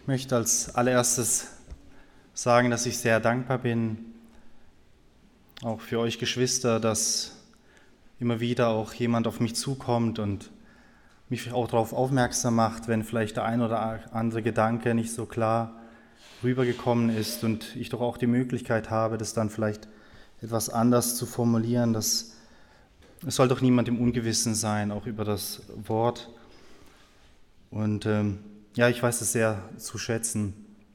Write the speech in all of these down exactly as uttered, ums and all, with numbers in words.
Ich möchte als allererstes sagen, dass ich sehr dankbar bin, auch für euch Geschwister, dass immer wieder auch jemand auf mich zukommt und mich auch darauf aufmerksam macht, wenn vielleicht der ein oder andere Gedanke nicht so klar rübergekommen ist und ich doch auch die Möglichkeit habe, das dann vielleicht etwas anders zu formulieren. Das, es soll doch niemand im Ungewissen sein, auch über das Wort. Und ähm, ja, ich weiß es sehr zu schätzen.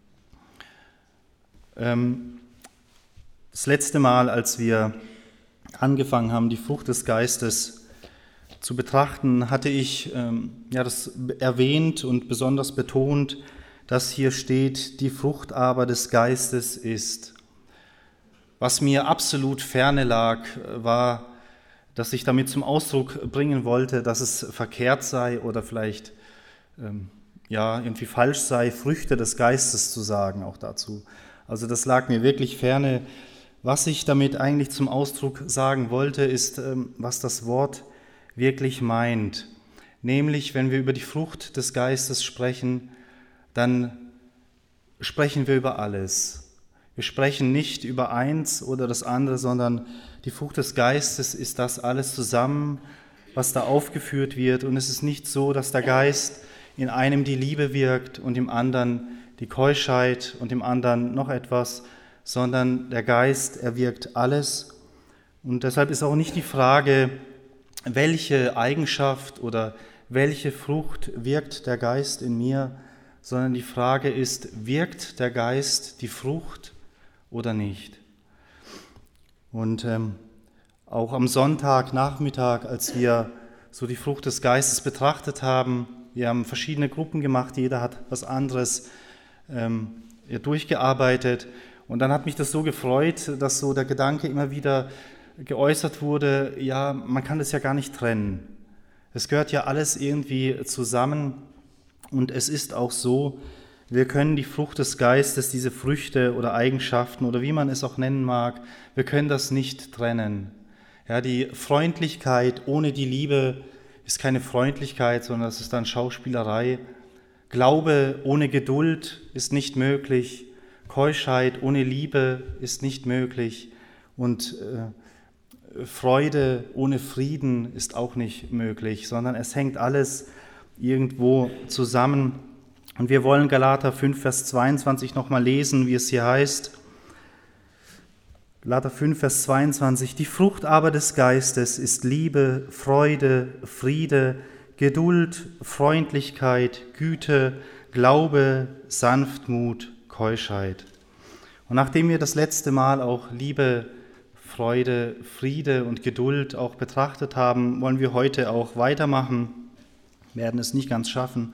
Ähm, das letzte Mal, als wir angefangen haben, die Frucht des Geistes zu betrachten, hatte ich ähm, ja, das erwähnt und besonders betont, dass hier steht, die Frucht aber des Geistes ist. Was mir absolut ferne lag, war, dass ich damit zum Ausdruck bringen wollte, dass es verkehrt sei oder vielleicht ähm, ja, irgendwie falsch sei, Früchte des Geistes zu sagen, auch dazu. Also das lag mir wirklich ferne. Was ich damit eigentlich zum Ausdruck sagen wollte, ist, ähm, was das Wort wirklich meint. Nämlich, wenn wir über die Frucht des Geistes sprechen, dann sprechen wir über alles. Wir sprechen nicht über eins oder das andere, sondern die Frucht des Geistes ist das alles zusammen, was da aufgeführt wird. Und es ist nicht so, dass der Geist in einem die Liebe wirkt und im anderen die Keuschheit und im anderen noch etwas, sondern der Geist, er wirkt alles. Und deshalb ist auch nicht die Frage, welche Eigenschaft oder welche Frucht wirkt der Geist in mir, sondern die Frage ist, wirkt der Geist die Frucht oder nicht? Und ähm, auch am Sonntagnachmittag, als wir so die Frucht des Geistes betrachtet haben, wir haben verschiedene Gruppen gemacht, jeder hat was anderes ähm, durchgearbeitet. Und dann hat mich das so gefreut, dass so der Gedanke immer wieder geäußert wurde, ja, man kann das ja gar nicht trennen. Es gehört ja alles irgendwie zusammen und es ist auch so, wir können die Frucht des Geistes, diese Früchte oder Eigenschaften oder wie man es auch nennen mag, wir können das nicht trennen. Ja, die Freundlichkeit ohne die Liebe ist keine Freundlichkeit, sondern das ist dann Schauspielerei. Glaube ohne Geduld ist nicht möglich. Keuschheit ohne Liebe ist nicht möglich. Und äh, Freude ohne Frieden ist auch nicht möglich, sondern es hängt alles irgendwo zusammen. Und wir wollen Galater fünf, Vers zweiundzwanzig nochmal lesen, wie es hier heißt. Galater fünf, Vers zweiundzwanzig. Die Frucht aber des Geistes ist Liebe, Freude, Friede, Geduld, Freundlichkeit, Güte, Glaube, Sanftmut, Keuschheit. Und nachdem wir das letzte Mal auch Liebe, Freude, Friede und Geduld auch betrachtet haben, wollen wir heute auch weitermachen. Wir werden es nicht ganz schaffen.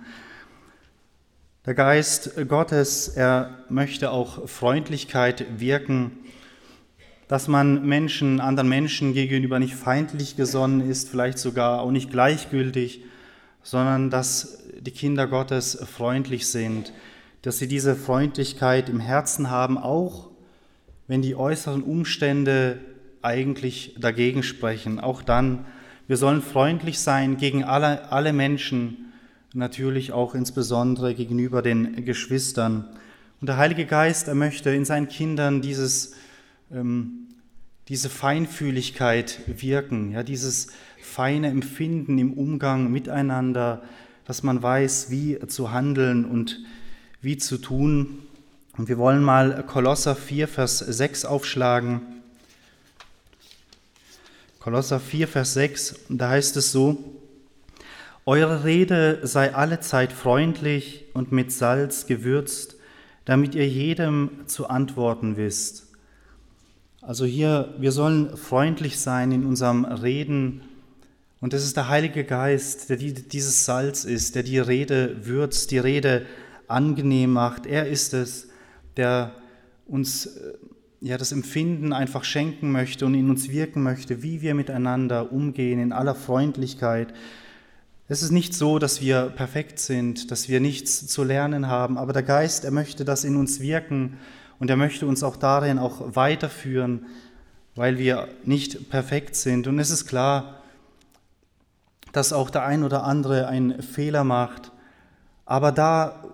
Der Geist Gottes, er möchte auch Freundlichkeit wirken, dass man Menschen, anderen Menschen gegenüber nicht feindlich gesonnen ist, vielleicht sogar auch nicht gleichgültig, sondern dass die Kinder Gottes freundlich sind, dass sie diese Freundlichkeit im Herzen haben, auch wenn die äußeren Umstände eigentlich dagegen sprechen. Auch dann, wir sollen freundlich sein gegen alle, alle Menschen, natürlich auch insbesondere gegenüber den Geschwistern. Und der Heilige Geist, er möchte in seinen Kindern dieses ähm, diese Feinfühligkeit wirken, ja, dieses feine Empfinden im Umgang miteinander, dass man weiß, wie zu handeln und wie zu tun. Und wir wollen mal Kolosser vier, Vers sechs aufschlagen. Kolosser vier, Vers sechs, da heißt es so: Eure Rede sei allezeit freundlich und mit Salz gewürzt, damit ihr jedem zu antworten wisst. Also hier, wir sollen freundlich sein in unserem Reden und es ist der Heilige Geist, der dieses Salz ist, der die Rede würzt, die Rede angenehm macht. Er ist es, der uns ja, das Empfinden einfach schenken möchte und in uns wirken möchte, wie wir miteinander umgehen in aller Freundlichkeit. Es ist nicht so, dass wir perfekt sind, dass wir nichts zu lernen haben, aber der Geist, er möchte das in uns wirken. Und er möchte uns auch darin auch weiterführen, weil wir nicht perfekt sind. Und es ist klar, dass auch der ein oder andere einen Fehler macht. Aber da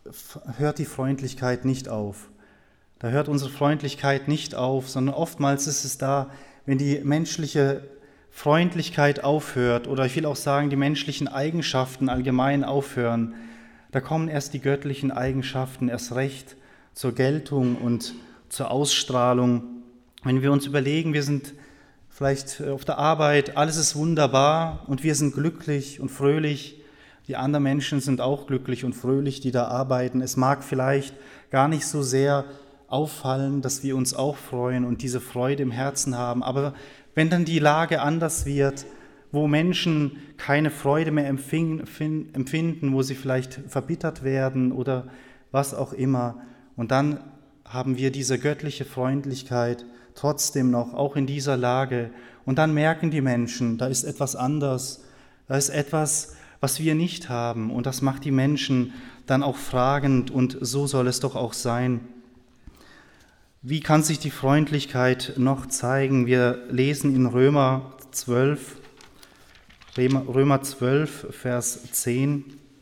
hört die Freundlichkeit nicht auf. Da hört unsere Freundlichkeit nicht auf, sondern oftmals ist es da, wenn die menschliche Freundlichkeit aufhört, oder ich will auch sagen, die menschlichen Eigenschaften allgemein aufhören, da kommen erst die göttlichen Eigenschaften erst recht zur Geltung und zur Ausstrahlung. Wenn wir uns überlegen, wir sind vielleicht auf der Arbeit, alles ist wunderbar und wir sind glücklich und fröhlich, die anderen Menschen sind auch glücklich und fröhlich, die da arbeiten. Es mag vielleicht gar nicht so sehr auffallen, dass wir uns auch freuen und diese Freude im Herzen haben, aber wenn dann die Lage anders wird, wo Menschen keine Freude mehr empfinden, wo sie vielleicht verbittert werden oder was auch immer, und dann haben wir diese göttliche Freundlichkeit trotzdem noch, auch in dieser Lage, und dann merken die Menschen, da ist etwas anders, da ist etwas, was wir nicht haben, und das macht die Menschen dann auch fragend, und so soll es doch auch sein. Wie kann sich die Freundlichkeit noch zeigen? Wir lesen in Römer zwölf, Römer zwölf, Vers zehn.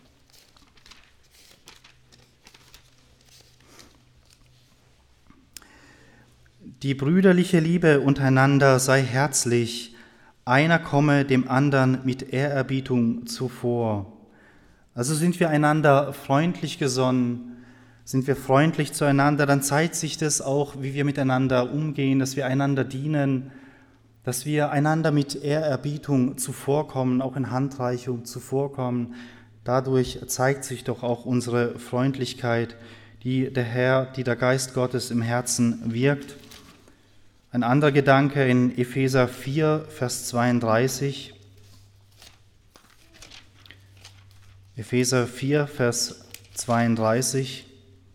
Die brüderliche Liebe untereinander sei herzlich, einer komme dem anderen mit Ehrerbietung zuvor. Also sind wir einander freundlich gesonnen, sind wir freundlich zueinander, dann zeigt sich das auch, wie wir miteinander umgehen, dass wir einander dienen, dass wir einander mit Ehrerbietung zuvorkommen, auch in Handreichung zuvorkommen. Dadurch zeigt sich doch auch unsere Freundlichkeit, die der Herr, die der Geist Gottes im Herzen wirkt. Ein anderer Gedanke in Epheser vier, Vers zweiunddreißig. Epheser vier, Vers zweiunddreißig.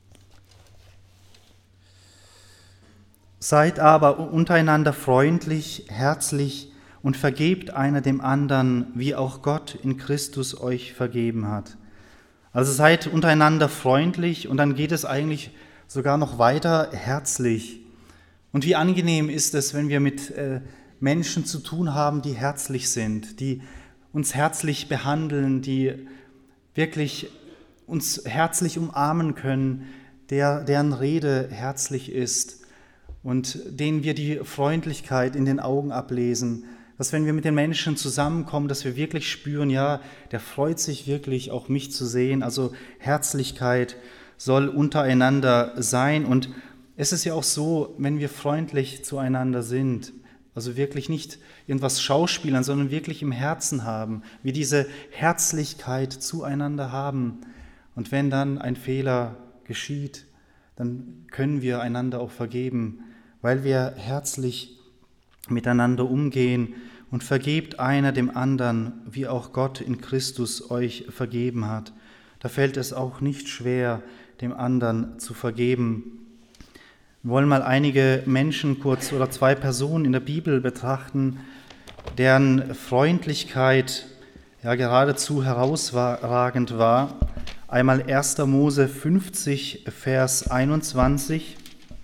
Seid aber untereinander freundlich, herzlich und vergebt einer dem anderen, wie auch Gott in Christus euch vergeben hat. Also seid untereinander freundlich, und dann geht es eigentlich sogar noch weiter, herzlich. Und wie angenehm ist es, wenn wir mit äh, Menschen zu tun haben, die herzlich sind, die uns herzlich behandeln, die wirklich uns herzlich umarmen können, der, deren Rede herzlich ist und denen wir die Freundlichkeit in den Augen ablesen, dass wenn wir mit den Menschen zusammenkommen, dass wir wirklich spüren, ja, der freut sich wirklich, auch mich zu sehen. Also Herzlichkeit soll untereinander sein, und es ist ja auch so, wenn wir freundlich zueinander sind, also wirklich nicht irgendwas schauspielern, sondern wirklich im Herzen haben, wir diese Herzlichkeit zueinander haben. Und wenn dann ein Fehler geschieht, dann können wir einander auch vergeben, weil wir herzlich miteinander umgehen, und vergebt einer dem anderen, wie auch Gott in Christus euch vergeben hat. Da fällt es auch nicht schwer, dem anderen zu vergeben. Wir wollen mal einige Menschen kurz oder zwei Personen in der Bibel betrachten, deren Freundlichkeit ja geradezu herausragend war. Einmal erster Mose fünfzig, Vers einundzwanzig.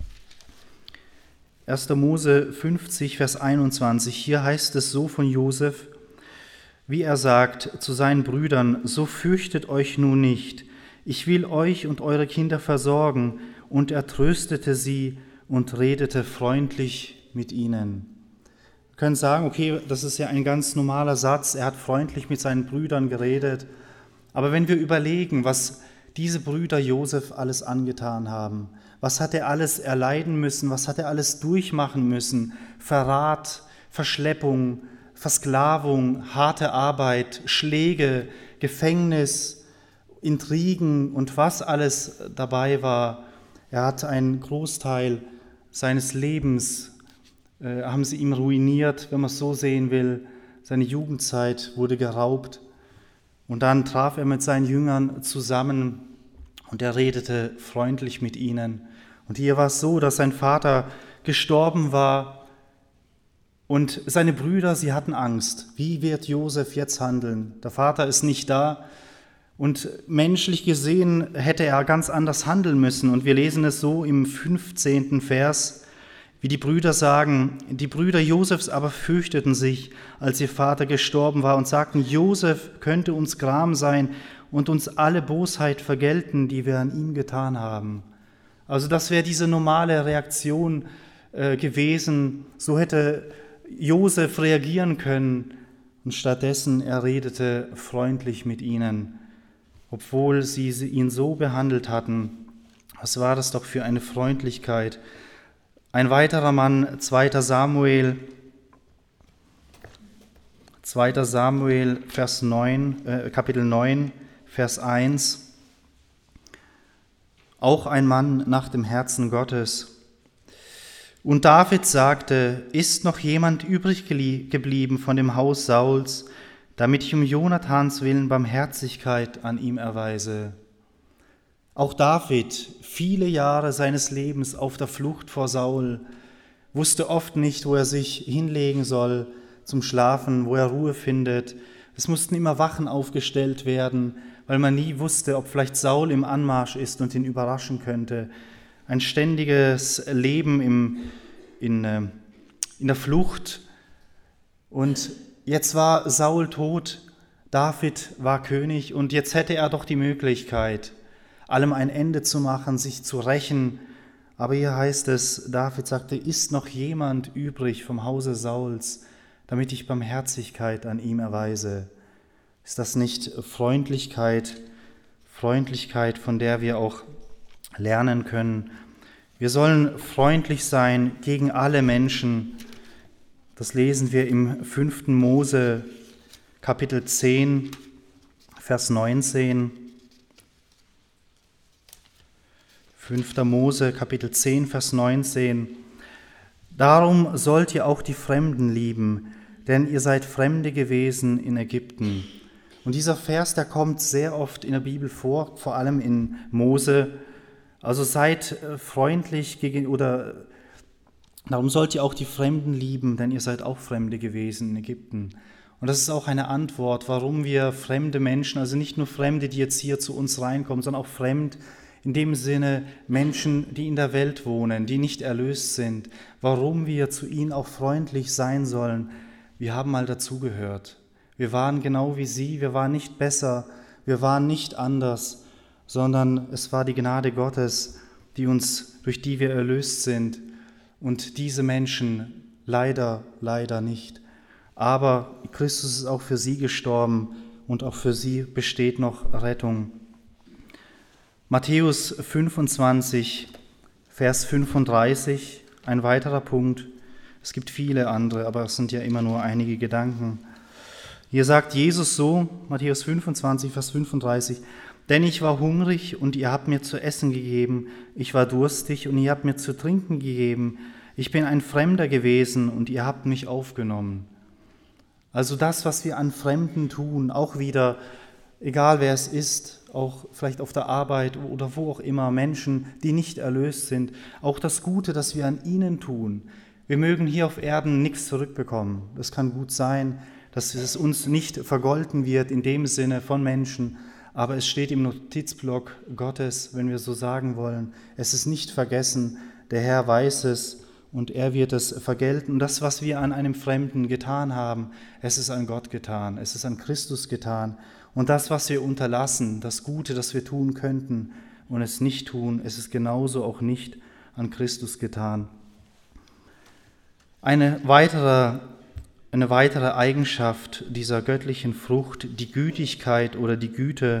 erster Mose fünfzig, Vers einundzwanzig. Hier heißt es so von Josef, wie er sagt zu seinen Brüdern: So fürchtet euch nun nicht, ich will euch und eure Kinder versorgen. Und er tröstete sie und redete freundlich mit ihnen. Wir können sagen, okay, das ist ja ein ganz normaler Satz, er hat freundlich mit seinen Brüdern geredet. Aber wenn wir überlegen, was diese Brüder Josef alles angetan haben, was hat er alles erleiden müssen, was hat er alles durchmachen müssen, Verrat, Verschleppung, Versklavung, harte Arbeit, Schläge, Gefängnis, Intrigen und was alles dabei war. Er hat einen Großteil seines Lebens, äh, haben sie ihm ruiniert, wenn man es so sehen will. Seine Jugendzeit wurde geraubt. Und dann traf er mit seinen Jüngern zusammen und er redete freundlich mit ihnen. Und hier war es so, dass sein Vater gestorben war und seine Brüder, sie hatten Angst. Wie wird Josef jetzt handeln? Der Vater ist nicht da und menschlich gesehen hätte er ganz anders handeln müssen. Und wir lesen es so im fünfzehnten Vers, wie die Brüder sagen: Die Brüder Josefs aber fürchteten sich, als ihr Vater gestorben war, und sagten: Josef könnte uns Gram sein und uns alle Bosheit vergelten, die wir an ihm getan haben. Also das wäre diese normale Reaktion äh, gewesen. So hätte Josef reagieren können. Und stattdessen er redete freundlich mit ihnen, obwohl sie ihn so behandelt hatten. Was war das doch für eine Freundlichkeit? Ein weiterer Mann, zweiter Samuel, zweiter Samuel, Vers neun, äh, Kapitel neun, Vers eins. Auch ein Mann nach dem Herzen Gottes. Und David sagte, ist noch jemand übrig geblieben von dem Haus Sauls, damit ich um Jonathans willen Barmherzigkeit an ihm erweise? Auch David, viele Jahre seines Lebens auf der Flucht vor Saul, wusste oft nicht, wo er sich hinlegen soll zum Schlafen, wo er Ruhe findet. Es mussten immer Wachen aufgestellt werden, weil man nie wusste, ob vielleicht Saul im Anmarsch ist und ihn überraschen könnte. Ein ständiges Leben im, in, in der Flucht. Und jetzt war Saul tot, David war König und jetzt hätte er doch die Möglichkeit, allem ein Ende zu machen, sich zu rächen. Aber hier heißt es, David sagte, ist noch jemand übrig vom Hause Sauls, damit ich Barmherzigkeit an ihm erweise? Ist das nicht Freundlichkeit, Freundlichkeit, von der wir auch lernen können? Wir sollen freundlich sein gegen alle Menschen. Das lesen wir im fünften Mose, Kapitel zehn, Vers neunzehn. fünfter Mose, Kapitel zehn, Vers neunzehn. Darum sollt ihr auch die Fremden lieben, denn ihr seid Fremde gewesen in Ägypten. Und dieser Vers, der kommt sehr oft in der Bibel vor, vor allem in Mose. Also seid freundlich gegen, oder darum sollt ihr auch die Fremden lieben, denn ihr seid auch Fremde gewesen in Ägypten. Und das ist auch eine Antwort, warum wir fremde Menschen, also nicht nur Fremde, die jetzt hier zu uns reinkommen, sondern auch fremd in dem Sinne Menschen, die in der Welt wohnen, die nicht erlöst sind, warum wir zu ihnen auch freundlich sein sollen. Wir haben mal dazugehört. Wir waren genau wie sie, wir waren nicht besser, wir waren nicht anders, sondern es war die Gnade Gottes, die uns, durch die wir erlöst sind. Und diese Menschen leider, leider nicht. Aber Christus ist auch für sie gestorben und auch für sie besteht noch Rettung. Matthäus fünfundzwanzig, Vers fünfunddreißig, ein weiterer Punkt. Es gibt viele andere, aber es sind ja immer nur einige Gedanken. Hier sagt Jesus so, Matthäus fünfundzwanzig, Vers fünfunddreißig, denn ich war hungrig und ihr habt mir zu essen gegeben, ich war durstig und ihr habt mir zu trinken gegeben, ich bin ein Fremder gewesen und ihr habt mich aufgenommen. Also das, was wir an Fremden tun, auch wieder, egal wer es ist, auch vielleicht auf der Arbeit oder wo auch immer, Menschen, die nicht erlöst sind, auch das Gute, das wir an ihnen tun. Wir mögen hier auf Erden nichts zurückbekommen. Das kann gut sein, dass es uns nicht vergolten wird in dem Sinne von Menschen, aber es steht im Notizblock Gottes, wenn wir so sagen wollen. Es ist nicht vergessen, der Herr weiß es und er wird es vergelten. Und das, was wir an einem Fremden getan haben, es ist an Gott getan, es ist an Christus getan. Und das, was wir unterlassen, das Gute, das wir tun könnten und es nicht tun, es ist genauso auch nicht an Christus getan. Eine weitere, eine weitere Eigenschaft dieser göttlichen Frucht, die Gütigkeit oder die Güte,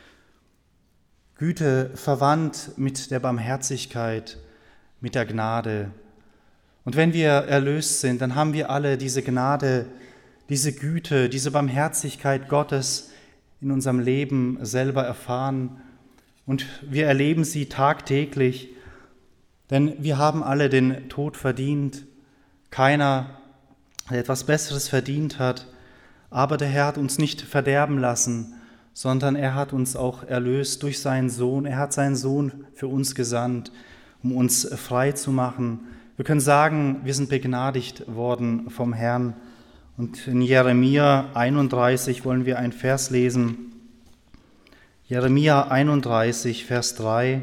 Güte verwandt mit der Barmherzigkeit, mit der Gnade. Und wenn wir erlöst sind, dann haben wir alle diese Gnade, diese Güte, diese Barmherzigkeit Gottes in unserem Leben selber erfahren und wir erleben sie tagtäglich, denn wir haben alle den Tod verdient. Keiner, der etwas Besseres verdient hat, aber der Herr hat uns nicht verderben lassen, sondern er hat uns auch erlöst durch seinen Sohn. Er hat seinen Sohn für uns gesandt, um uns frei zu machen. Wir können sagen, wir sind begnadigt worden vom Herrn. Und in Jeremia einunddreißig wollen wir einen Vers lesen. Jeremia einunddreißig, Vers drei.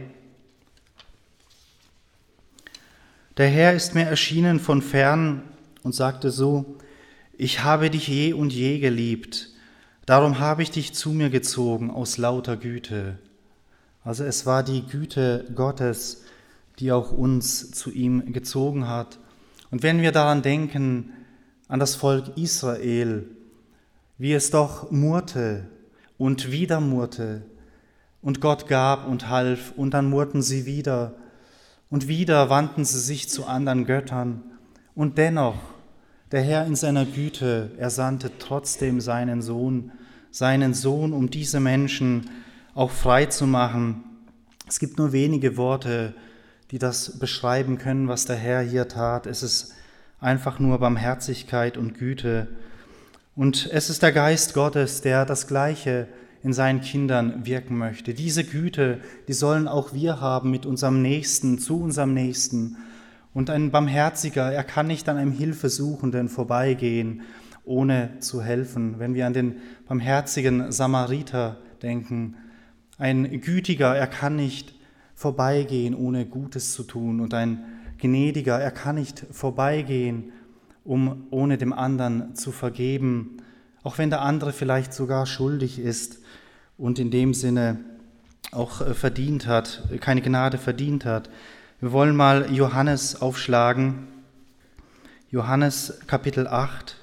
Der Herr ist mir erschienen von fern und sagte so, ich habe dich je und je geliebt. Darum habe ich dich zu mir gezogen aus lauter Güte. Also es war die Güte Gottes, die auch uns zu ihm gezogen hat. Und wenn wir daran denken, an das Volk Israel, wie es doch murrte und wieder murrte und Gott gab und half und dann murrten sie wieder und wieder wandten sie sich zu anderen Göttern und dennoch, der Herr in seiner Güte, er sandte trotzdem seinen Sohn, seinen Sohn, um diese Menschen auch frei zu machen. Es gibt nur wenige Worte, die das beschreiben können, was der Herr hier tat. Es ist einfach nur Barmherzigkeit und Güte. Und es ist der Geist Gottes, der das Gleiche in seinen Kindern wirken möchte. Diese Güte, die sollen auch wir haben mit unserem Nächsten, zu unserem Nächsten. Und ein Barmherziger, er kann nicht an einem Hilfesuchenden vorbeigehen, ohne zu helfen. Wenn wir an den barmherzigen Samariter denken, ein Gütiger, er kann nicht vorbeigehen, ohne Gutes zu tun. Und ein Gnädiger, er kann nicht vorbeigehen, um ohne dem anderen zu vergeben, auch wenn der andere vielleicht sogar schuldig ist und in dem Sinne auch verdient hat, keine Gnade verdient hat. Wir wollen mal Johannes aufschlagen, Johannes Kapitel acht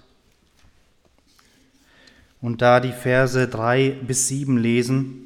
und da die Verse drei bis sieben lesen.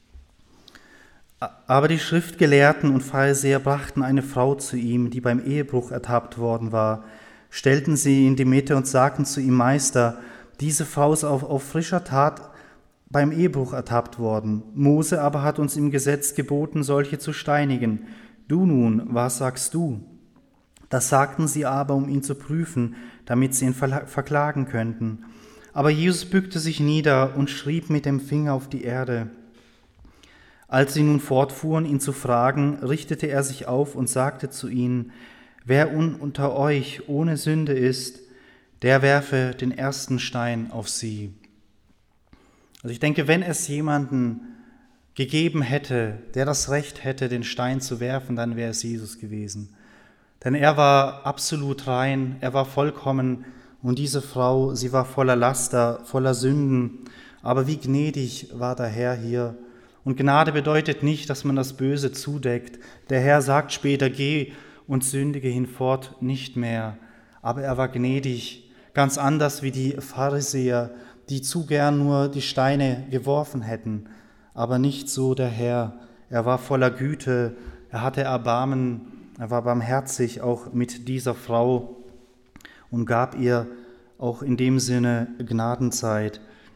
Aber die Schriftgelehrten und Pharisäer brachten eine Frau zu ihm, die beim Ehebruch ertappt worden war, stellten sie in die Mitte und sagten zu ihm: Meister, diese Frau ist auf, auf frischer Tat beim Ehebruch ertappt worden. Mose aber hat uns im Gesetz geboten, solche zu steinigen. Du nun, was sagst du? Das sagten sie aber, um ihn zu prüfen, damit sie ihn verklagen könnten. Aber Jesus bückte sich nieder und schrieb mit dem Finger auf die Erde. Als sie nun fortfuhren, ihn zu fragen, richtete er sich auf und sagte zu ihnen: Wer unter euch ohne Sünde ist, der werfe den ersten Stein auf sie. Also ich denke, wenn es jemanden gegeben hätte, der das Recht hätte, den Stein zu werfen, dann wäre es Jesus gewesen. Denn er war absolut rein, er war vollkommen und diese Frau, sie war voller Laster, voller Sünden. Aber wie gnädig war der Herr hier. Und Gnade bedeutet nicht, dass man das Böse zudeckt. Der Herr sagt später: Geh und sündige hinfort nicht mehr. Aber er war gnädig, ganz anders wie die Pharisäer, die zu gern nur die Steine geworfen hätten. Aber nicht so der Herr. Er war voller Güte, er hatte Erbarmen, er war barmherzig auch mit dieser Frau und gab ihr auch in dem Sinne Gnadenzeit.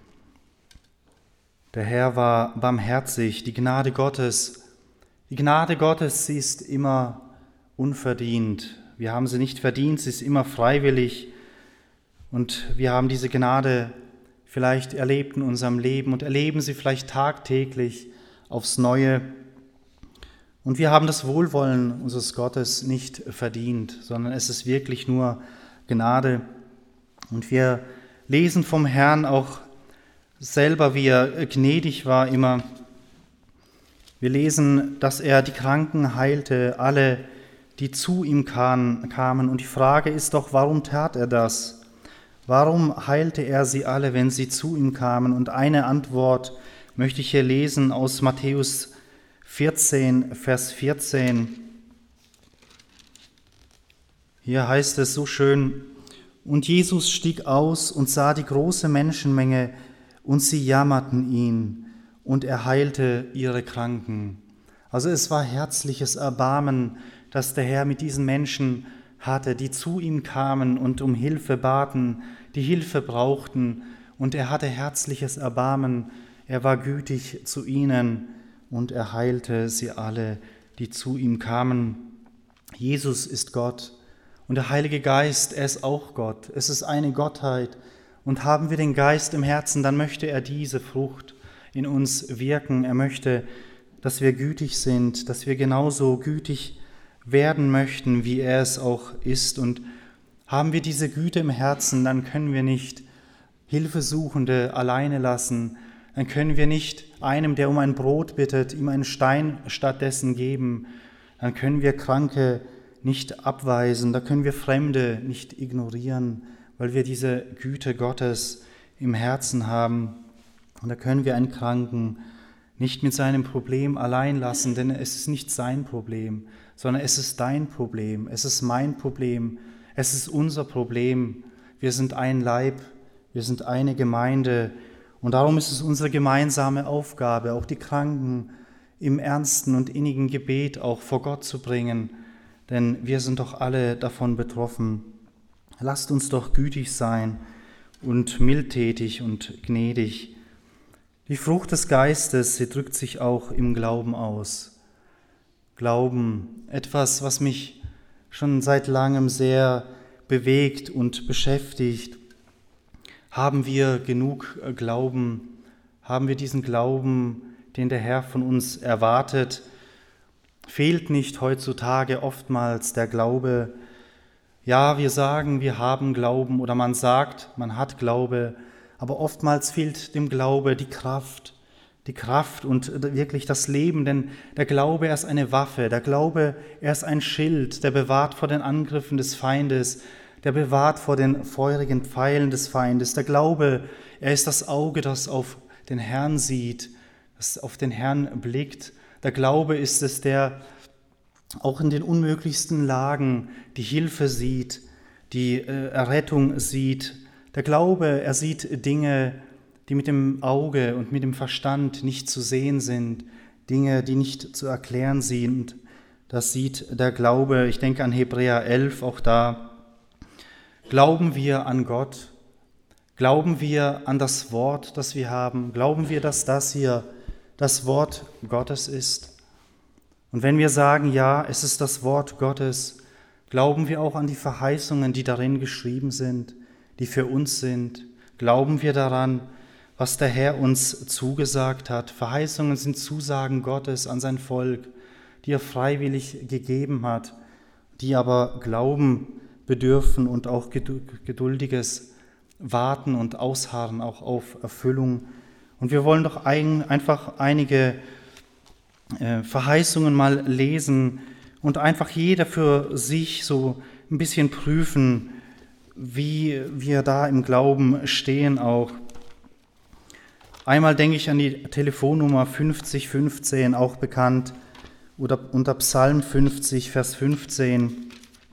Der Herr war barmherzig, die Gnade Gottes. Die Gnade Gottes, sie ist immer unverdient. Wir haben sie nicht verdient, sie ist immer freiwillig. Und wir haben diese Gnade vielleicht erlebt in unserem Leben und erleben sie vielleicht tagtäglich aufs Neue. Und wir haben das Wohlwollen unseres Gottes nicht verdient, sondern es ist wirklich nur Gnade. Und wir lesen vom Herrn auch selber, wie er gnädig war immer. Wir lesen, dass er die Kranken heilte, alle, die zu ihm kamen. Und die Frage ist doch, warum tat er das? Warum heilte er sie alle, wenn sie zu ihm kamen? Und eine Antwort möchte ich hier lesen aus Matthäus vierzehn, Vers vierzehn. Hier heißt es so schön: Und Jesus stieg aus und sah die große Menschenmenge, und sie jammerten ihn, und er heilte ihre Kranken. Also es war herzliches Erbarmen, das der Herr mit diesen Menschen hatte, die zu ihm kamen und um Hilfe baten, die Hilfe brauchten. Und er hatte herzliches Erbarmen, er war gütig zu ihnen und er heilte sie alle, die zu ihm kamen. Jesus ist Gott und der Heilige Geist, er ist auch Gott. Es ist eine Gottheit. Und haben wir den Geist im Herzen, dann möchte er diese Frucht in uns wirken. Er möchte, dass wir gütig sind, dass wir genauso gütig werden möchten, wie er es auch ist. Und haben wir diese Güte im Herzen, dann können wir nicht Hilfesuchende alleine lassen. Dann können wir nicht einem, der um ein Brot bittet, ihm einen Stein stattdessen geben. Dann können wir Kranke nicht abweisen. Da können wir Fremde nicht ignorieren, weil wir diese Güte Gottes im Herzen haben. Und da können wir einen Kranken nicht mit seinem Problem allein lassen, denn es ist nicht sein Problem, sondern es ist dein Problem, es ist mein Problem, es ist unser Problem. Wir sind ein Leib, wir sind eine Gemeinde und darum ist es unsere gemeinsame Aufgabe, auch die Kranken im ernsten und innigen Gebet auch vor Gott zu bringen, denn wir sind doch alle davon betroffen. Lasst uns doch gütig sein und mildtätig und gnädig. Die Frucht des Geistes, sie drückt sich auch im Glauben aus. Glauben, etwas, was mich schon seit langem sehr bewegt und beschäftigt. Haben wir genug Glauben? Haben wir diesen Glauben, den der Herr von uns erwartet? Fehlt nicht heutzutage oftmals der Glaube? Ja, wir sagen, wir haben Glauben oder man sagt, man hat Glaube, aber oftmals fehlt dem Glaube die Kraft, die Kraft und wirklich das Leben, denn der Glaube, er ist eine Waffe, der Glaube, er ist ein Schild, der bewahrt vor den Angriffen des Feindes, der bewahrt vor den feurigen Pfeilen des Feindes. Der Glaube, er ist das Auge, das auf den Herrn sieht, das auf den Herrn blickt. Der Glaube ist es, der auch in den unmöglichsten Lagen die Hilfe sieht, die äh, Errettung sieht. Der Glaube, er sieht Dinge, die mit dem Auge und mit dem Verstand nicht zu sehen sind, Dinge, die nicht zu erklären sind. Das sieht der Glaube. Ich denke an Hebräer elf, auch da. Glauben wir an Gott? Glauben wir an das Wort, das wir haben? Glauben wir, dass das hier das Wort Gottes ist? Und wenn wir sagen, ja, es ist das Wort Gottes, glauben wir auch an die Verheißungen, die darin geschrieben sind, die für uns sind. Glauben wir daran, was der Herr uns zugesagt hat. Verheißungen sind Zusagen Gottes an sein Volk, die er freiwillig gegeben hat, die aber Glauben bedürfen und auch geduldiges Warten und Ausharren auch auf Erfüllung. Und wir wollen doch ein, einfach einige äh, Verheißungen mal lesen und einfach jeder für sich so ein bisschen prüfen, wie wir da im Glauben stehen auch. Einmal denke ich an die Telefonnummer fünfzig fünfzehn, auch bekannt, oder unter Psalm fünfzig, Vers fünfzehn.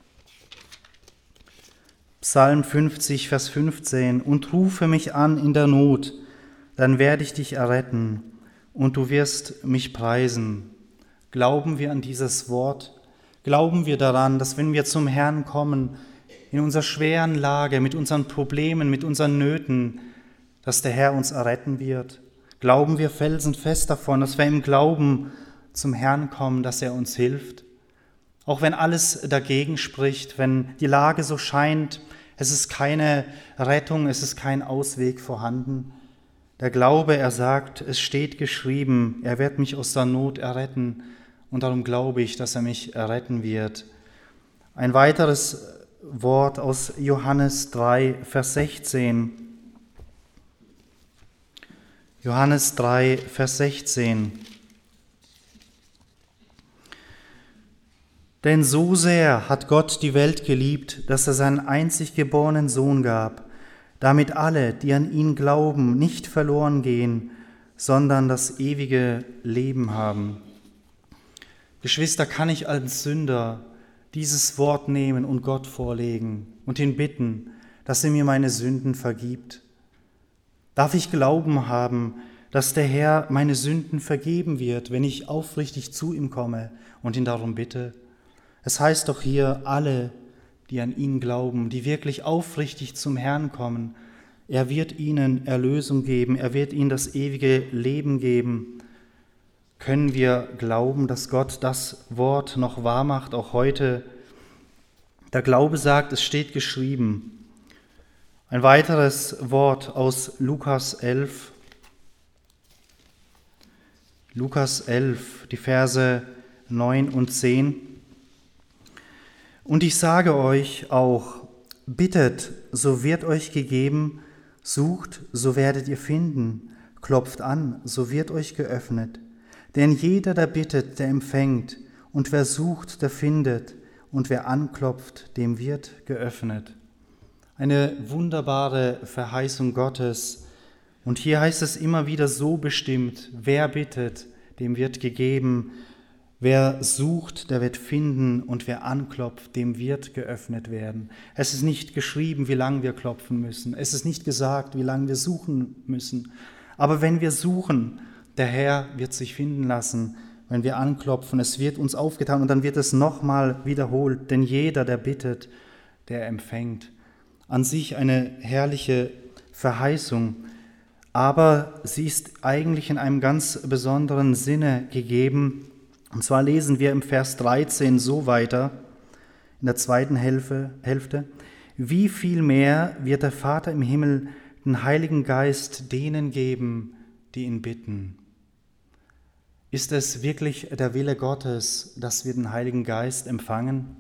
Psalm fünfzig, Vers fünfzehn. Und rufe mich an in der Not, dann werde ich dich erretten und du wirst mich preisen. Glauben wir an dieses Wort? Glauben wir daran, dass wenn wir zum Herrn kommen, in unserer schweren Lage, mit unseren Problemen, mit unseren Nöten, dass der Herr uns erretten wird? Glauben wir felsenfest davon, dass wir im Glauben zum Herrn kommen, dass er uns hilft? Auch wenn alles dagegen spricht, wenn die Lage so scheint, es ist keine Rettung, es ist kein Ausweg vorhanden. Der Glaube, er sagt, es steht geschrieben, er wird mich aus der Not erretten und darum glaube ich, dass er mich erretten wird. Ein weiteres Wort aus Johannes drei, Vers sechzehn. Johannes drei, Vers sechzehn. Denn so sehr hat Gott die Welt geliebt, dass er seinen einzig geborenen Sohn gab, damit alle, die an ihn glauben, nicht verloren gehen, sondern das ewige Leben haben. Geschwister, kann ich als Sünder dieses Wort nehmen und Gott vorlegen und ihn bitten, dass er mir meine Sünden vergibt? Darf ich Glauben haben, dass der Herr meine Sünden vergeben wird, wenn ich aufrichtig zu ihm komme und ihn darum bitte? Es heißt doch hier, alle, die an ihn glauben, die wirklich aufrichtig zum Herrn kommen, er wird ihnen Erlösung geben, er wird ihnen das ewige Leben geben. Können wir glauben, dass Gott das Wort noch wahr macht, auch heute? Der Glaube sagt, es steht geschrieben. Ein weiteres Wort aus Lukas elf. Lukas elf, die Verse neun und zehn. Und ich sage euch auch, bittet, so wird euch gegeben, sucht, so werdet ihr finden, klopft an, so wird euch geöffnet. Denn jeder, der bittet, der empfängt, und wer sucht, der findet, und wer anklopft, dem wird geöffnet. Eine wunderbare Verheißung Gottes, Und hier heißt es immer wieder so bestimmt, wer bittet, dem wird gegeben, wer sucht, der wird finden und wer anklopft, dem wird geöffnet werden. Es ist nicht geschrieben, wie lange wir klopfen müssen. Es ist nicht gesagt, wie lange wir suchen müssen. Aber wenn wir suchen, der Herr wird sich finden lassen. Wenn wir anklopfen, es wird uns aufgetan und dann wird es nochmal wiederholt. Denn jeder, der bittet, der empfängt. An sich eine herrliche Verheißung, aber sie ist eigentlich in einem ganz besonderen Sinne gegeben. Und zwar lesen wir im Vers dreizehn so weiter, in der zweiten Hälfte, Hälfte, wie viel mehr wird der Vater im Himmel den Heiligen Geist denen geben, die ihn bitten. Ist es wirklich der Wille Gottes, dass wir den Heiligen Geist empfangen?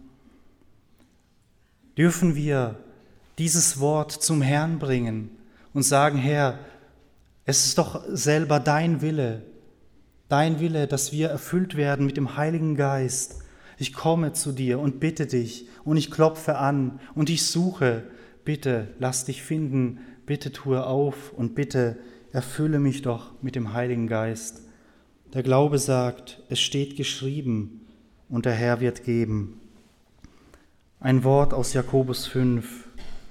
Dürfen wir dieses Wort zum Herrn bringen und sagen, Herr, es ist doch selber dein Wille, dein Wille, dass wir erfüllt werden mit dem Heiligen Geist. Ich komme zu dir und bitte dich und ich klopfe an und ich suche. Bitte, lass dich finden, bitte tue auf und bitte erfülle mich doch mit dem Heiligen Geist. Der Glaube sagt, es steht geschrieben und der Herr wird geben. Ein Wort aus Jakobus fünf.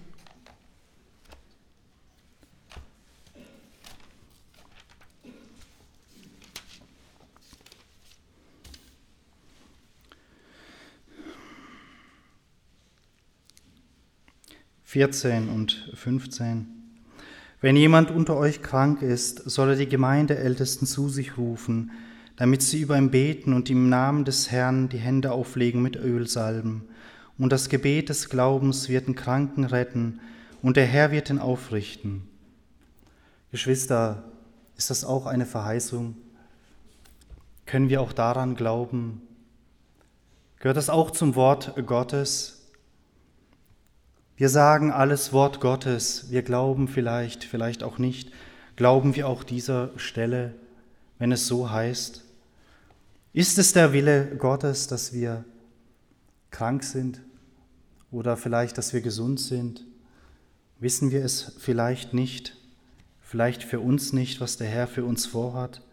vierzehn und fünfzehn. Wenn jemand unter euch krank ist, soll er die Gemeindeältesten zu sich rufen, damit sie über ihn beten und im Namen des Herrn die Hände auflegen mit Öl salben. Und das Gebet des Glaubens wird den Kranken retten und der Herr wird ihn aufrichten. Geschwister, ist das auch eine Verheißung? Können wir auch daran glauben? Gehört das auch zum Wort Gottes? Wir sagen alles Wort Gottes, wir glauben vielleicht, vielleicht auch nicht. Glauben wir auch dieser Stelle, wenn es so heißt? Ist es der Wille Gottes, dass wir krank sind oder vielleicht, dass wir gesund sind? Wissen wir es vielleicht nicht, vielleicht für uns nicht, was der Herr für uns vorhat?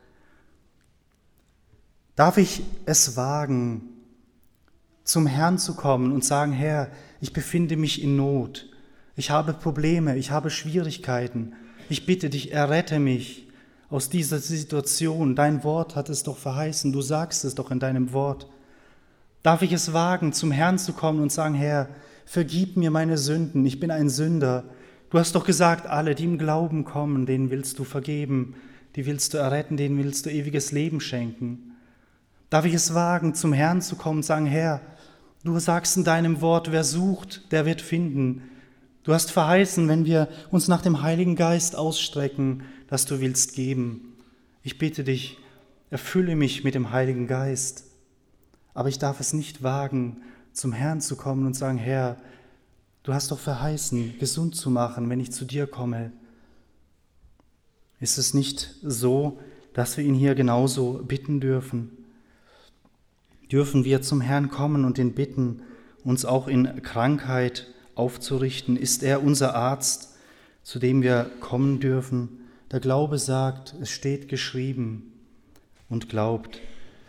Darf ich es wagen, zum Herrn zu kommen und sagen, Herr, ich befinde mich in Not, ich habe Probleme, ich habe Schwierigkeiten, ich bitte dich, errette mich aus dieser Situation. Dein Wort hat es doch verheißen, du sagst es doch in deinem Wort. Darf ich es wagen, zum Herrn zu kommen und sagen, Herr, vergib mir meine Sünden, ich bin ein Sünder. Du hast doch gesagt, alle, die im Glauben kommen, denen willst du vergeben, die willst du erretten, denen willst du ewiges Leben schenken. Darf ich es wagen, zum Herrn zu kommen und sagen, Herr, du sagst in deinem Wort, wer sucht, der wird finden. Du hast verheißen, wenn wir uns nach dem Heiligen Geist ausstrecken, dass du willst geben. Ich bitte dich, erfülle mich mit dem Heiligen Geist. Aber ich darf es nicht wagen, zum Herrn zu kommen und sagen, Herr, du hast doch verheißen, gesund zu machen, wenn ich zu dir komme. Ist es nicht so, dass wir ihn hier genauso bitten dürfen? Dürfen wir zum Herrn kommen und ihn bitten, uns auch in Krankheit aufzurichten? Ist er unser Arzt, zu dem wir kommen dürfen? Der Glaube sagt, es steht geschrieben und glaubt.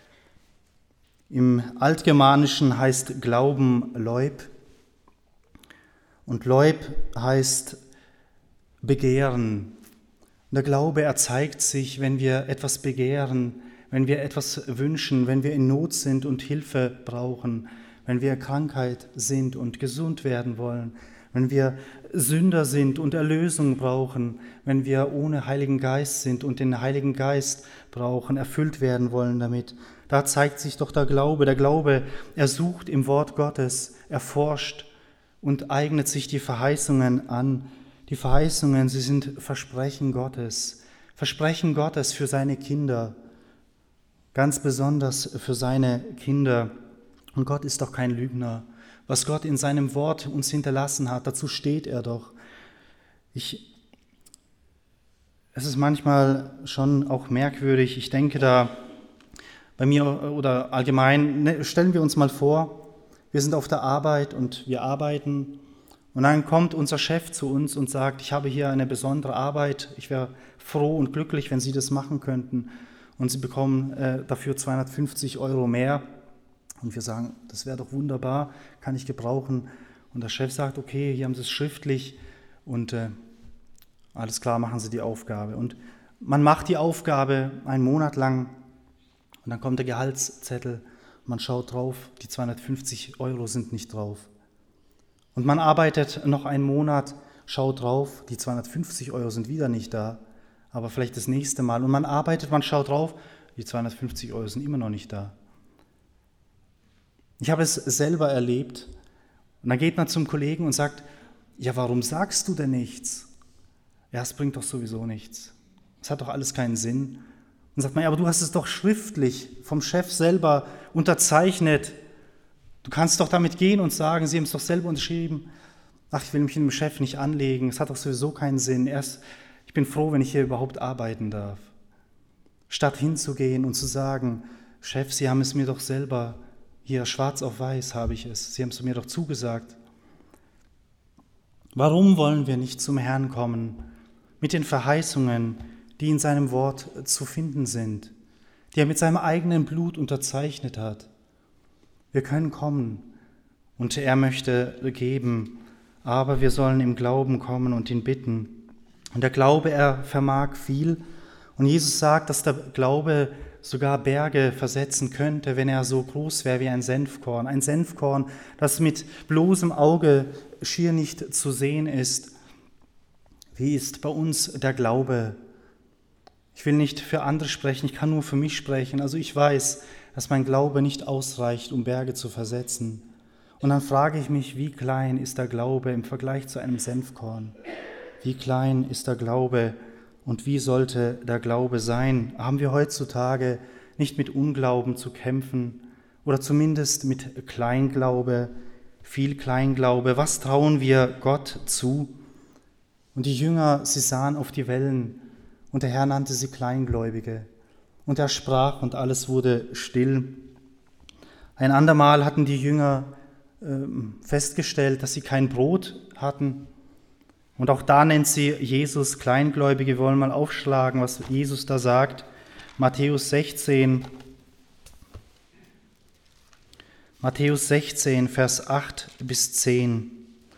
Im Altgermanischen heißt Glauben Leub und Leub heißt Begehren. Der Glaube erzeigt sich, wenn wir etwas begehren, wenn wir etwas wünschen, wenn wir in Not sind und Hilfe brauchen, wenn wir in Krankheit sind und gesund werden wollen, wenn wir Sünder sind und Erlösung brauchen, wenn wir ohne Heiligen Geist sind und den Heiligen Geist brauchen, erfüllt werden wollen damit. Da zeigt sich doch der Glaube. Der Glaube, er sucht im Wort Gottes, er forscht und eignet sich die Verheißungen an. Die Verheißungen, sie sind Versprechen Gottes. Versprechen Gottes für seine Kinder. Ganz besonders für seine Kinder. Und Gott ist doch kein Lügner. Was Gott in seinem Wort uns hinterlassen hat, dazu steht er doch. Ich, es ist manchmal schon auch merkwürdig. Ich denke da bei mir oder allgemein, ne, stellen wir uns mal vor, wir sind auf der Arbeit und wir arbeiten Und dann kommt unser Chef zu uns und sagt, ich habe hier eine besondere Arbeit, ich wäre froh und glücklich, wenn Sie das machen könnten. Und Sie bekommen äh, dafür zweihundertfünfzig Euro mehr. Und wir sagen, das wäre doch wunderbar, kann ich gebrauchen. Und der Chef sagt, okay, hier haben Sie es schriftlich und äh, alles klar, machen Sie die Aufgabe. Und man macht die Aufgabe einen Monat lang und dann kommt der Gehaltszettel, man schaut drauf, die zweihundertfünfzig Euro sind nicht drauf. Und man arbeitet noch einen Monat, schaut drauf, die zweihundertfünfzig Euro sind wieder nicht da, aber vielleicht das nächste Mal. Und man arbeitet, man schaut drauf, die zweihundertfünfzig Euro sind immer noch nicht da. Ich habe es selber erlebt. Und dann geht man zum Kollegen und sagt, ja, warum sagst du denn nichts? Ja, es bringt doch sowieso nichts. Es hat doch alles keinen Sinn. Und sagt man, ja, aber du hast es doch schriftlich vom Chef selber unterzeichnet. Du kannst doch damit gehen und sagen, Sie haben es doch selber unterschrieben. Ach, ich will mich mit dem Chef nicht anlegen, es hat doch sowieso keinen Sinn. Erst, ich bin froh, wenn ich hier überhaupt arbeiten darf. Statt hinzugehen und zu sagen, Chef, Sie haben es mir doch selber, hier schwarz auf weiß habe ich es, Sie haben es mir doch zugesagt. Warum wollen wir nicht zum Herrn kommen mit den Verheißungen, die in seinem Wort zu finden sind, die er mit seinem eigenen Blut unterzeichnet hat? Wir können kommen und er möchte geben, aber wir sollen im Glauben kommen und ihn bitten. Und der Glaube, er vermag viel. Und Jesus sagt, dass der Glaube sogar Berge versetzen könnte, wenn er so groß wäre wie ein Senfkorn. Ein Senfkorn, das mit bloßem Auge schier nicht zu sehen ist. Wie ist bei uns der Glaube? Ich will nicht für andere sprechen, ich kann nur für mich sprechen. Also ich weiß, dass mein Glaube nicht ausreicht, um Berge zu versetzen. Und dann frage ich mich, wie klein ist der Glaube im Vergleich zu einem Senfkorn? Wie klein ist der Glaube und wie sollte der Glaube sein? Haben wir heutzutage nicht mit Unglauben zu kämpfen oder zumindest mit Kleinglaube, viel Kleinglaube? Was trauen wir Gott zu? Und die Jünger, sie sahen auf die Wellen und der Herr nannte sie Kleingläubige. Und er sprach und alles wurde still. Ein andermal hatten die Jünger äh, festgestellt, dass sie kein Brot hatten. Und auch da nennt sie Jesus Kleingläubige. Wir wollen mal aufschlagen, was Jesus da sagt. Matthäus sechzehn, Matthäus sechzehn, Vers acht bis zehn.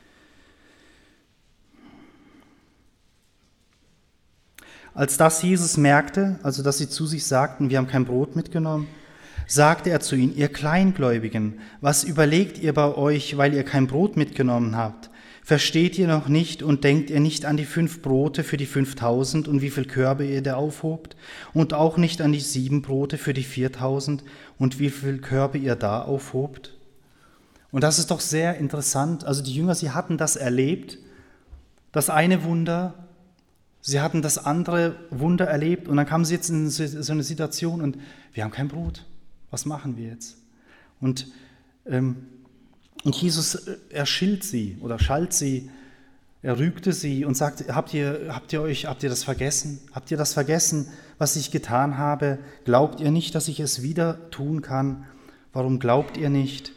Als das Jesus merkte, also dass sie zu sich sagten, wir haben kein Brot mitgenommen, sagte er zu ihnen, ihr Kleingläubigen, was überlegt ihr bei euch, weil ihr kein Brot mitgenommen habt? Versteht ihr noch nicht und denkt ihr nicht an die fünf Brote für die fünftausend und wie viel Körbe ihr da aufhobt? Und auch nicht an die sieben Brote für die viertausend und wie viel Körbe ihr da aufhobt? Und das ist doch sehr interessant. Also die Jünger, sie hatten das erlebt, das eine Wunder, sie hatten das andere Wunder erlebt und dann kamen sie jetzt in so eine Situation und wir haben kein Brot. Was machen wir jetzt? Und, ähm, und Jesus, er schilt sie oder schalt sie, er rügte sie und sagte, habt ihr, habt ihr euch, habt ihr das vergessen? Habt ihr das vergessen, was ich getan habe? Glaubt ihr nicht, dass ich es wieder tun kann? Warum glaubt ihr nicht?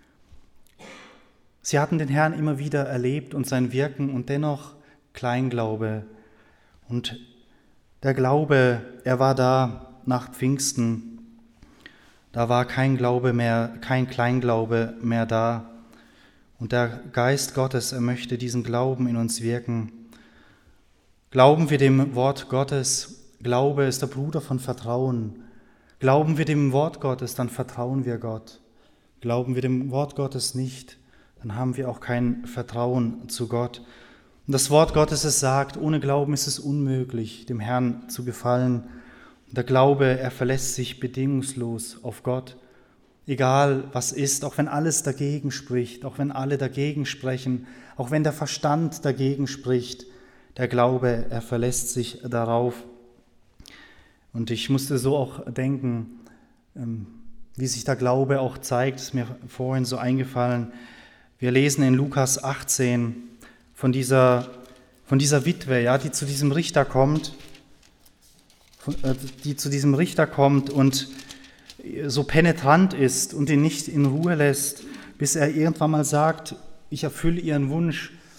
Sie hatten den Herrn immer wieder erlebt und sein Wirken und dennoch Kleinglaube. Und der Glaube, er war da nach Pfingsten. Da war kein Glaube mehr, kein Kleinglaube mehr da. Und der Geist Gottes, er möchte diesen Glauben in uns wirken. Glauben wir dem Wort Gottes, Glaube ist der Bruder von Vertrauen. Glauben wir dem Wort Gottes, dann vertrauen wir Gott. Glauben wir dem Wort Gottes nicht, dann haben wir auch kein Vertrauen zu Gott. Und das Wort Gottes, es sagt, ohne Glauben ist es unmöglich, dem Herrn zu gefallen. Und der Glaube, er verlässt sich bedingungslos auf Gott, egal was ist, auch wenn alles dagegen spricht, auch wenn alle dagegen sprechen, auch wenn der Verstand dagegen spricht. Der Glaube, er verlässt sich darauf. Und ich musste so auch denken, wie sich der Glaube auch zeigt, ist mir vorhin so eingefallen. Wir lesen in Lukas achtzehn, Von dieser, von dieser Witwe, ja, die zu diesem Richter kommt, von, äh, die zu diesem Richter kommt und so penetrant ist und ihn nicht in Ruhe lässt, bis er irgendwann mal sagt, ich erfülle ihren Wunsch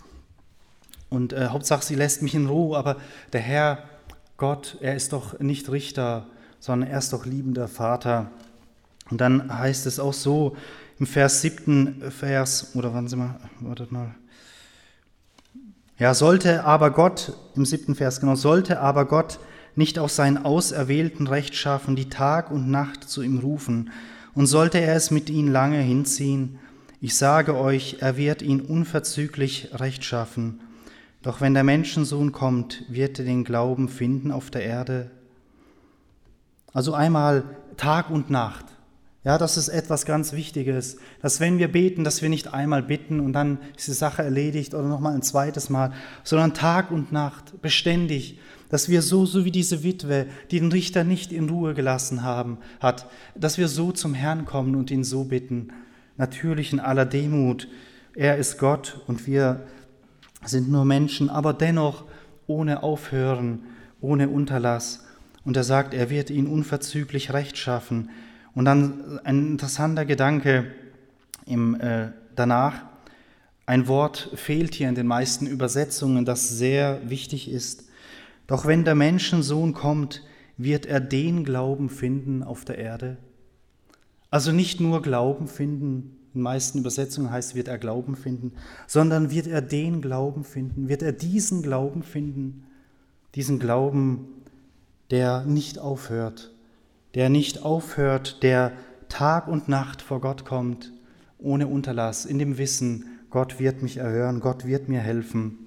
Und äh, Hauptsache, sie lässt mich in Ruhe, aber der Herr, Gott, er ist doch nicht Richter, sondern er ist doch liebender Vater. Und dann heißt es auch so im Vers siebten Vers, oder wann sind wir, wartet mal. Ja, sollte aber Gott, im siebten Vers genau, sollte aber Gott nicht auch seinen Auserwählten Recht schaffen, die Tag und Nacht zu ihm rufen, und sollte er es mit ihnen lange hinziehen, ich sage euch, er wird ihn unverzüglich Recht schaffen. Doch wenn der Menschensohn kommt, wird er den Glauben finden auf der Erde. Also einmal Tag und Nacht. Ja, das ist etwas ganz Wichtiges, dass wenn wir beten, dass wir nicht einmal bitten und dann ist die Sache erledigt oder nochmal ein zweites Mal, sondern Tag und Nacht, beständig, dass wir so, so wie diese Witwe, die den Richter nicht in Ruhe gelassen haben, hat, dass wir so zum Herrn kommen und ihn so bitten, natürlich in aller Demut. Er ist Gott und wir sind nur Menschen, aber dennoch ohne Aufhören, ohne Unterlass. Und er sagt, er wird ihn unverzüglich Recht schaffen. Und dann ein interessanter Gedanke im, äh, danach. Ein Wort fehlt hier in den meisten Übersetzungen, das sehr wichtig ist. Doch wenn der Menschensohn kommt, wird er den Glauben finden auf der Erde. Also nicht nur Glauben finden, in den meisten Übersetzungen heißt, wird er Glauben finden, sondern wird er den Glauben finden, wird er diesen Glauben finden, diesen Glauben, der nicht aufhört, der nicht aufhört, der Tag und Nacht vor Gott kommt, ohne Unterlass, in dem Wissen, Gott wird mich erhören, Gott wird mir helfen.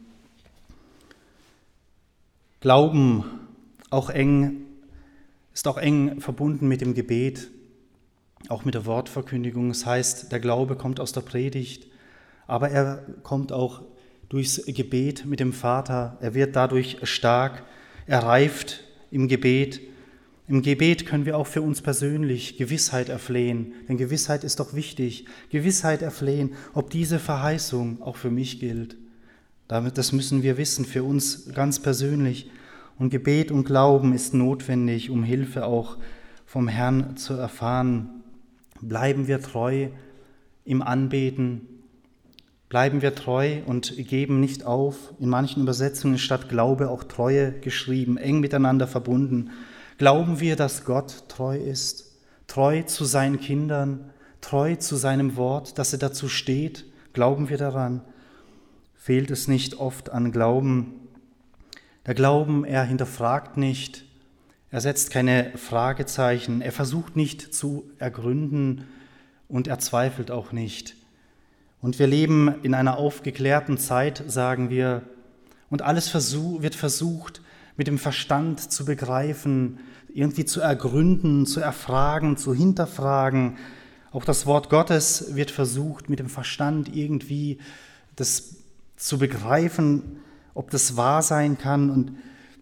Glauben auch eng, ist auch eng verbunden mit dem Gebet, auch mit der Wortverkündigung. Das heißt, der Glaube kommt aus der Predigt, aber er kommt auch durchs Gebet mit dem Vater. Er wird dadurch stark, er reift im Gebet. Im Gebet können wir auch für uns persönlich Gewissheit erflehen, denn Gewissheit ist doch wichtig. Gewissheit erflehen, ob diese Verheißung auch für mich gilt. Das müssen wir wissen, für uns ganz persönlich. Und Gebet und Glauben ist notwendig, um Hilfe auch vom Herrn zu erfahren. Bleiben wir treu im Anbeten, bleiben wir treu und geben nicht auf. In manchen Übersetzungen ist statt Glaube auch Treue geschrieben, eng miteinander verbunden. Glauben wir, dass Gott treu ist, treu zu seinen Kindern, treu zu seinem Wort, dass er dazu steht? Glauben wir daran? Fehlt es nicht oft an Glauben? Der Glauben, er hinterfragt nicht, er setzt keine Fragezeichen, er versucht nicht zu ergründen und er zweifelt auch nicht. Und wir leben in einer aufgeklärten Zeit, sagen wir, und alles versuch, wird versucht, mit dem Verstand zu begreifen, irgendwie zu ergründen, zu erfragen, zu hinterfragen. Auch das Wort Gottes wird versucht, mit dem Verstand irgendwie das zu begreifen, ob das wahr sein kann. Und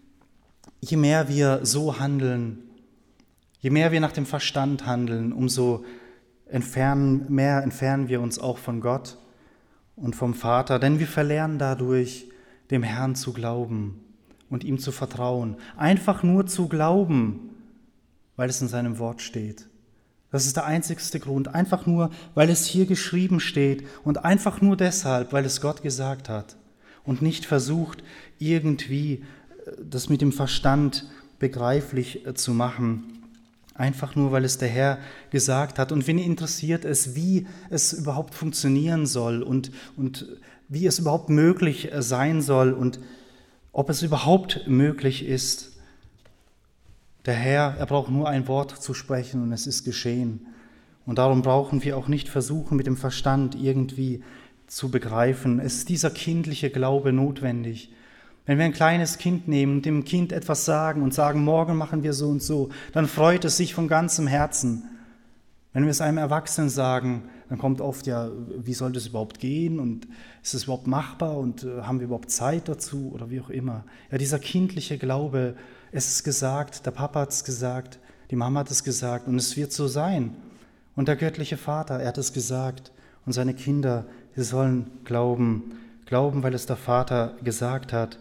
je mehr wir so handeln, je mehr wir nach dem Verstand handeln, umso entfernen, mehr entfernen wir uns auch von Gott und vom Vater, denn wir verlernen dadurch, dem Herrn zu glauben und ihm zu vertrauen. Einfach nur zu glauben, weil es in seinem Wort steht. Das ist der einzigste Grund, einfach nur, weil es hier geschrieben steht und einfach nur deshalb, weil es Gott gesagt hat und nicht versucht, irgendwie das mit dem Verstand begreiflich zu machen. Einfach nur, weil es der Herr gesagt hat. Und wen interessiert es, wie es überhaupt funktionieren soll und, und wie es überhaupt möglich sein soll und ob es überhaupt möglich ist. Der Herr, er braucht nur ein Wort zu sprechen und es ist geschehen. Und darum brauchen wir auch nicht versuchen, mit dem Verstand irgendwie zu begreifen. Es ist dieser kindliche Glaube notwendig. Wenn wir ein kleines Kind nehmen, dem Kind etwas sagen und sagen, morgen machen wir so und so, dann freut es sich von ganzem Herzen. Wenn wir es einem Erwachsenen sagen, dann kommt oft, ja, wie soll das überhaupt gehen und ist es überhaupt machbar und äh, haben wir überhaupt Zeit dazu oder wie auch immer. Ja, dieser kindliche Glaube, es ist gesagt, der Papa hat es gesagt, die Mama hat es gesagt und es wird so sein. Und der göttliche Vater, er hat es gesagt und seine Kinder, sie sollen glauben, glauben, weil es der Vater gesagt hat.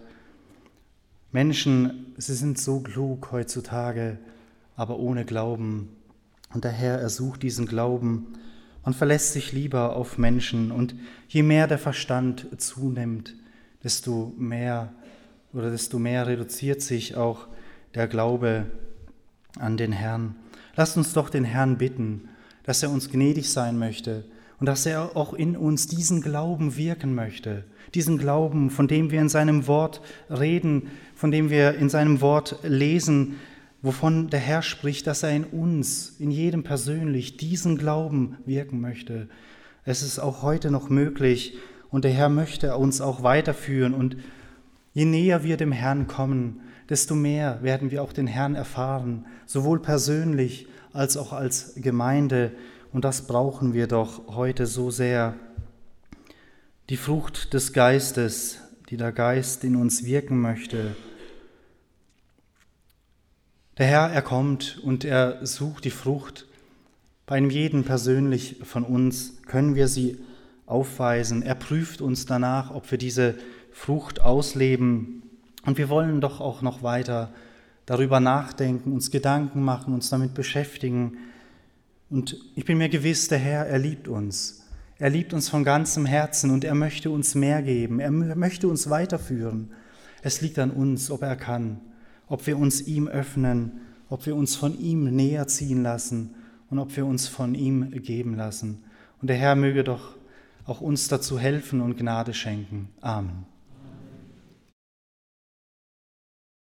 Menschen, sie sind so klug heutzutage, aber ohne Glauben. Und der Herr, er sucht diesen Glauben. Man verlässt sich lieber auf Menschen. Und je mehr der Verstand zunimmt, desto mehr oder desto mehr reduziert sich auch der Glaube an den Herrn. Lasst uns doch den Herrn bitten, dass er uns gnädig sein möchte und dass er auch in uns diesen Glauben wirken möchte. Diesen Glauben, von dem wir in seinem Wort reden, von dem wir in seinem Wort lesen, wovon der Herr spricht, dass er in uns, in jedem persönlich, diesen Glauben wirken möchte. Es ist auch heute noch möglich und der Herr möchte uns auch weiterführen. Und je näher wir dem Herrn kommen, desto mehr werden wir auch den Herrn erfahren, sowohl persönlich als auch als Gemeinde. Und das brauchen wir doch heute so sehr. Die Frucht des Geistes, die der Geist in uns wirken möchte. Der Herr, er kommt und er sucht die Frucht. Bei jedem persönlich von uns können wir sie aufweisen. Er prüft uns danach, ob wir diese Frucht ausleben. Und wir wollen doch auch noch weiter darüber nachdenken, uns Gedanken machen, uns damit beschäftigen. Und ich bin mir gewiss, der Herr, er liebt uns. Er liebt uns von ganzem Herzen und er möchte uns mehr geben. Er möchte uns weiterführen. Es liegt an uns, ob er kann, ob wir uns ihm öffnen, ob wir uns von ihm näher ziehen lassen und ob wir uns von ihm geben lassen. Und der Herr möge doch auch uns dazu helfen und Gnade schenken. Amen.